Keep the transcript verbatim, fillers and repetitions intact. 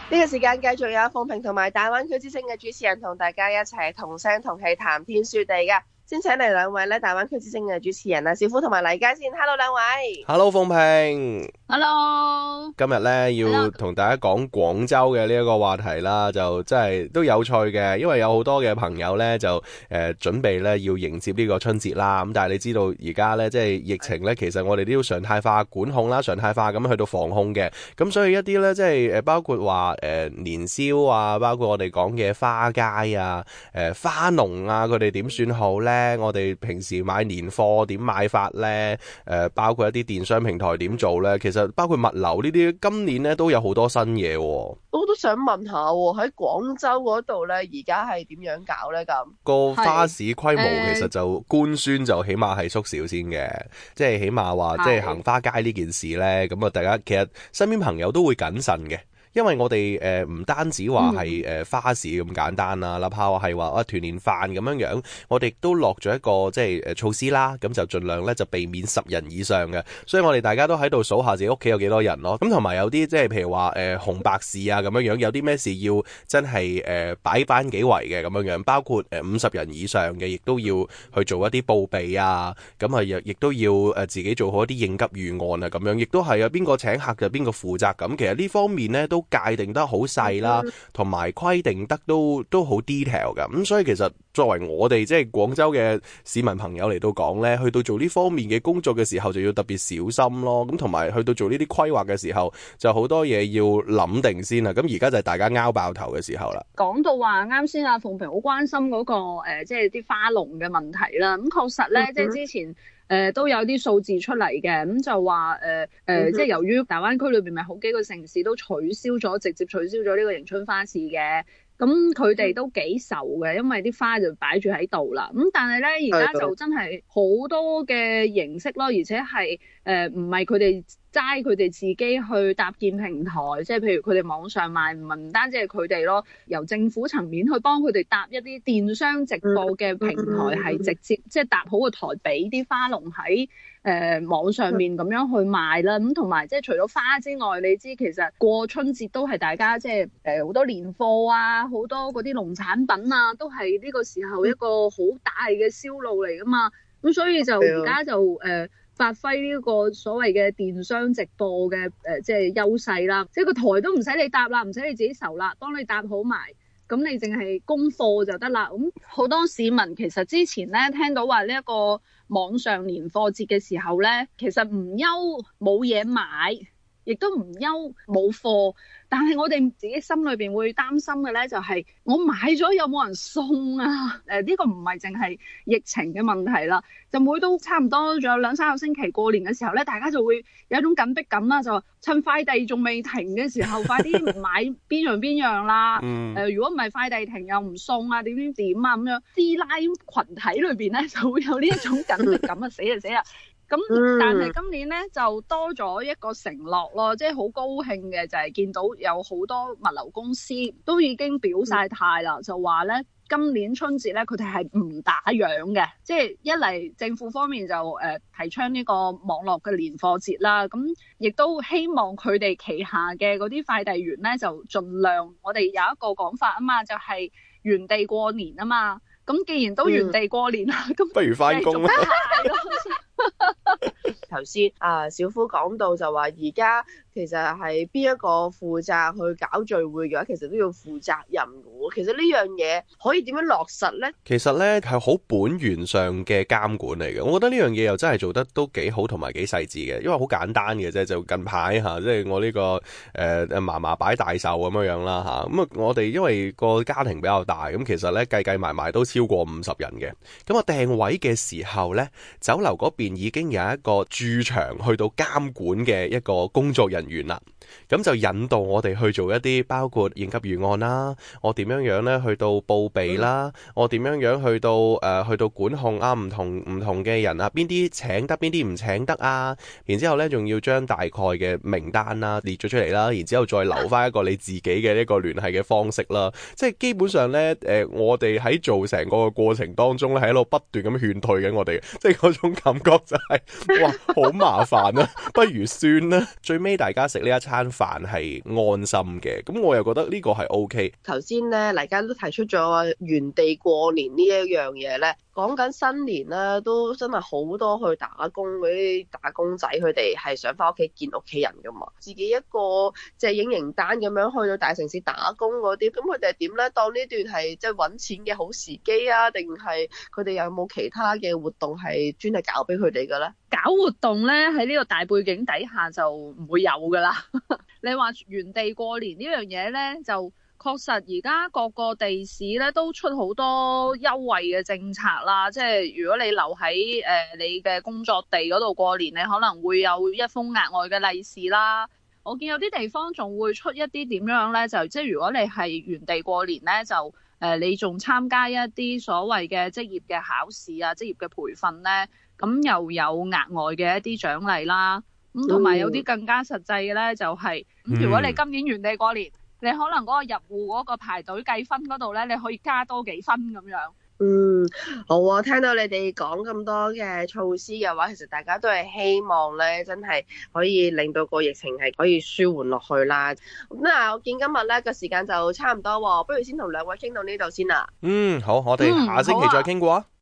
呢個時間繼續有鳳萍同埋大灣區之聲嘅主持人同大家一齊同聲同氣談天說地㗎。先請嚟兩位咧大灣區之聲嘅主持人啊，小夫同埋黎佳先。Hello 兩位。 Hello 鳳萍。 Hello。 今日咧要同大家講廣州嘅呢一個話題啦，就真係都有趣嘅，因為有好多嘅朋友咧就誒、呃、準備咧要迎接呢個春節啦。咁但係你知道而家咧即係疫情咧，其實我哋都要常態化管控啦，常態化咁去到防控嘅。咁所以一啲咧即係誒包括話誒、呃、年宵啊，包括我哋講嘅花街啊、誒、呃、花農啊，佢哋點算好咧？我哋平時買年貨點買法呢？誒、呃，包括一啲電商平台點做呢？其實包括物流呢啲，今年咧都有好多新嘢。我都想問下喎，喺廣州嗰度呢，而家係點樣搞呢？咁個花市規模其實就官宣就起碼係縮小先嘅，即係起碼話即係行花街呢件事呢。咁啊大家其實身邊朋友都會謹慎嘅。因為我哋誒唔單止話係誒花市咁簡單啦，哪怕係話啊團年飯咁樣樣，我哋都落咗一個即係誒措施啦，咁就盡量咧就避免十人以上嘅，所以我哋大家都喺度數下自己屋企有幾多人咯，咁同埋有啲即係譬如話誒、呃、紅白事啊咁樣樣，有啲咩事要真係誒擺班幾圍嘅咁樣樣，包括誒五十人以上嘅，亦都要去做一啲報備啊，咁啊亦亦都要誒自己做好一啲應急預案啊咁樣，亦都係啊邊個請客就邊個負責咁，其實呢方面咧都界定得好細啦，同埋規定得都都好 detail 噶，咁所以其實作為我哋即係廣州嘅市民朋友嚟到講呢，去到做呢方面嘅工作嘅時候就要特別小心咯，咁同埋去到做呢啲規劃嘅時候就好多嘢要諗定先啦，咁而家就係大家拗爆頭嘅時候啦。 講到話啱先阿鳳萍好關心嗰、那個誒即係啲花農嘅問題啦，咁確實呢，即係、嗯、之前。誒、呃、都有啲數字出嚟嘅，咁就話誒誒，即係由於大灣區裏邊咪好幾個城市都取消咗，直接取消咗呢個迎春花市嘅，咁佢哋都幾愁嘅，因為啲花就擺住喺度啦。咁但係咧，而家就真係好多嘅形式咯，而且係誒唔係佢哋齋佢哋自己去搭建平台，即係譬如佢哋網上賣，唔係唔單止係佢哋咯，由政府層面去幫佢哋搭一啲電商直播嘅平台，係直接即係搭好個台俾啲花農喺誒網上面咁樣去賣啦。咁同埋即係除咗花之外，你知其實過春節都係大家即係誒好多年貨啊，好多嗰啲農產品啊，都係呢個時候一個好大嘅銷路嚟噶嘛。咁所以就而家就誒。呃發揮呢個所謂嘅電商直播嘅誒，即係優勢啦。即係個台都唔使你搭啦，唔使你自己籌啦，幫你搭好埋，咁你淨係供貨就得啦。咁好多市民其實之前咧聽到話呢一個網上年貨節嘅時候咧，其實唔憂冇嘢買，亦都唔憂冇貨。但係我哋自己心裏邊會擔心嘅咧，就係我買咗有冇人送啊？誒，呢個唔係淨係疫情嘅問題啦，就每都差唔多仲有兩三個星期過年嘅時候咧，大家就會有一種緊迫感啦，就趁快遞仲未停嘅時候，快啲買邊樣邊樣啦。誒、嗯呃，如果唔係快遞停又唔送啊，點點點啊咁樣，師奶群體裏邊咧就會有呢一種緊迫感啊，死啊死啊！咁但係今年咧就多咗一個承諾咯，即係好高興嘅就係、是、見到有好多物流公司都已經表晒態啦，就話咧今年春節咧佢哋係唔打烊嘅，即係一嚟政府方面就誒、呃、提倡呢個網絡嘅年貨節啦，咁亦都希望佢哋旗下嘅嗰啲快遞員咧就盡量，我哋有一個講法啊嘛，就係、是、原地過年啊嘛，咁既然都原地過年啦，咁、嗯、 不如翻工啦。 頭先啊，小夫講到就話而家其實係邊一個負責去搞聚會嘅話，其實都要負責任嘅喎。其實呢樣嘢可以點樣落實呢？ 其實呢係好本源上嘅監管嚟嘅，我覺得呢樣嘢又真係做得都幾好同埋幾細緻嘅，因為好簡單嘅啫。就近排嚇，即係我呢個誒誒嫲嫲擺大壽咁樣樣啦嚇。咁啊，我哋因為個家庭比較大，咁其實呢計計埋埋都超過五十人嘅。咁啊訂位嘅時候呢，酒樓嗰邊已經有一個駐場去到監管嘅一個工作人員啦，咁就引導我哋去做一啲包括應急預案啦，我點樣樣咧去到報備啦，我點樣樣去到誒、呃、去到管控啊，唔同唔同嘅人啊，邊啲請得邊啲唔請得啊，然之後咧仲要將大概嘅名單啦列咗出嚟啦，然之後再留翻一個你自己嘅一個聯繫嘅方式啦，即係基本上咧誒、呃、我哋喺做成個過程當中咧喺度不斷咁勸退緊我哋，即係嗰種感覺就係、是、哇好麻煩啊，不如算啦，最尾大大家食呢一餐飯係安心嘅。咁我又覺得呢個係 O K。 頭先咧，大家都提出咗原地過年呢一樣嘢咧，講緊新年咧，都真係好多去打工嗰啲打工仔，佢哋係想翻屋企見屋企人噶嘛。自己一個即係影形單咁樣去到大城市打工嗰啲，咁佢哋係點咧？當呢段係即係揾錢嘅好時機啊，定係佢哋有冇其他嘅活動係專係搞俾佢哋嘅咧？ 搞活動咧，喺呢個大背景底下就唔會有噶啦。你話原地過年呢樣嘢咧，就確實而家各個地市咧都出好多優惠嘅政策啦。即係如果你留喺誒、呃、你嘅工作地嗰度過年，你可能會有一封額外嘅利是啦。我見有啲地方仲會出一啲點樣咧，就即係如果你係原地過年咧，就誒、呃、你仲參加一啲所謂嘅職業嘅考試啊、職業嘅培訓咧，咁又有額外嘅一啲獎勵啦。咁同埋有啲更加實際嘅咧，就係、是、咁如果你今年原地過年，你可能嗰個入戶嗰個排隊計分嗰度咧，你可以加多幾分咁樣。 嗯，好啊！聽到你哋講咁多嘅措施嘅話，其實大家都係希望咧，真係可以令到個疫情係可以舒緩落去啦。咁啊，我見今日咧個時間就差唔多喎，不如先同兩位傾到呢度先啦。 嗯，好，我哋下星期再傾過啊。